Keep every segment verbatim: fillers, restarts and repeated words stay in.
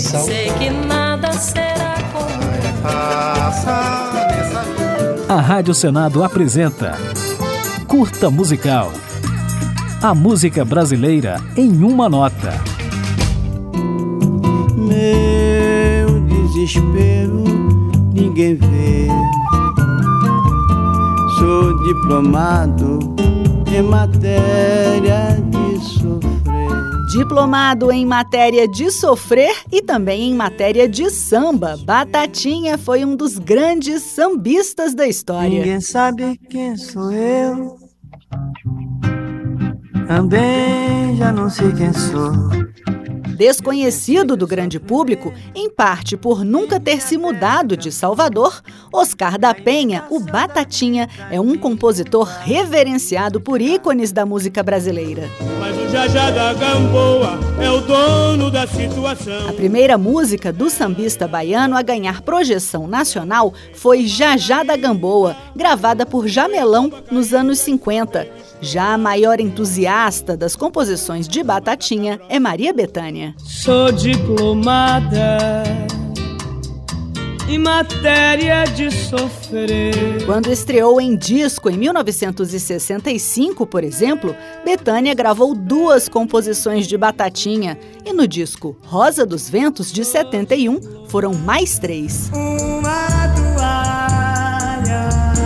coração. Sei que nada será como Passa nessa vida. A Rádio Senado apresenta Curta Musical. A música brasileira em uma nota. Meu desespero ninguém vê. Sou diplomado em matéria de sofrer. Diplomado em matéria de sofrer e também em matéria de samba, Batatinha foi um dos grandes sambistas da história. Ninguém sabe quem sou eu. Também já não sei quem sou. Desconhecido do grande público, em parte por nunca ter se mudado de Salvador, Oscar da Penha, o Batatinha, é um compositor reverenciado por ícones da música brasileira. Mas o Jajá da Gamboa é o dono da situação. A primeira música do sambista baiano a ganhar projeção nacional foi Jajá da Gamboa, gravada por Jamelão nos anos cinquenta. Já a maior entusiasta das composições de Batatinha é Maria Bethânia. Sou diplomada em matéria de sofrer. Quando estreou em disco em mil novecentos e sessenta e cinco, por exemplo, Bethânia gravou duas composições de Batatinha. E no disco Rosa dos Ventos, de setenta e um, foram mais três. Uma toalha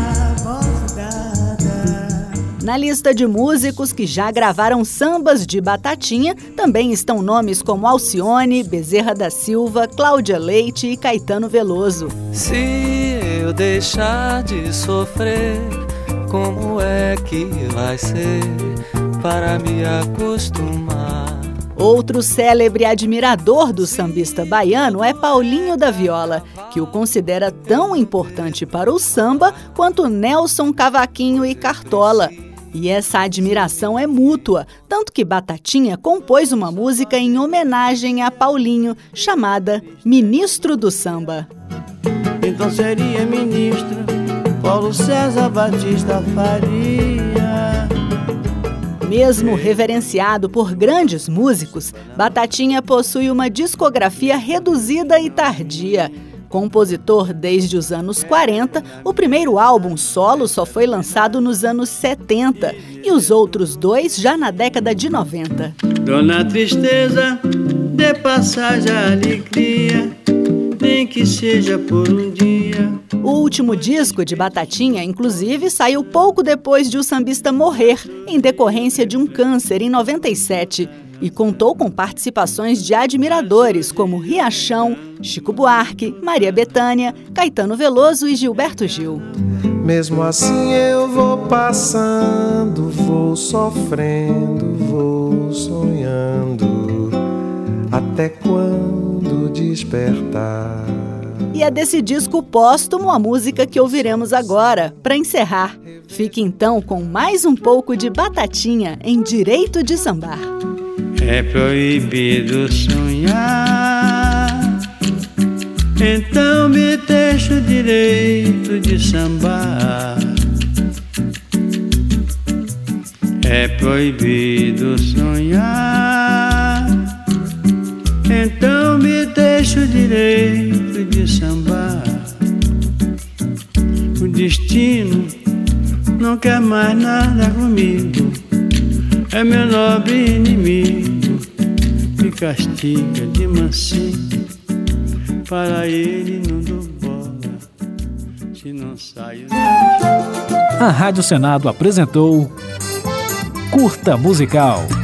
bordada. Na lista de músicos que já gravaram sambas de Batatinha, também estão nomes como Alcione, Bezerra da Silva, Cláudia Leite e Caetano Veloso. Se eu deixar de sofrer, como é que vai ser para me acostumar? Outro célebre admirador do sambista baiano é Paulinho da Viola, que o considera tão importante para o samba quanto Nelson Cavaquinho e Cartola. E essa admiração é mútua, tanto que Batatinha compôs uma música em homenagem a Paulinho, chamada Ministro do Samba. Então seria ministro Paulo César Batista Faria. Mesmo reverenciado por grandes músicos, Batatinha possui uma discografia reduzida e tardia. Compositor desde os anos quarenta, o primeiro álbum solo só foi lançado nos anos setenta e os outros dois já na década de noventa. Dona Tristeza, dê passagem à alegria, nem que seja por um dia. O último disco de Batatinha, inclusive, saiu pouco depois de o sambista morrer, em decorrência de um câncer, em noventa e sete. E contou com participações de admiradores como Riachão, Chico Buarque, Maria Bethânia, Caetano Veloso e Gilberto Gil. Mesmo assim eu vou passando, vou sofrendo, vou sonhando, até quando despertar. E é desse disco póstumo a música que ouviremos agora, para encerrar. Fique então com mais um pouco de Batatinha em Direito de Sambar. É proibido sonhar, então me deixa o direito de sambar. É proibido sonhar, então me deixa o direito de sambar. O destino não quer mais nada comigo, é meu nobre inimigo, me castiga de mansinho, para ele não dou bola, se não saio. A Rádio Senado apresentou Curta Musical.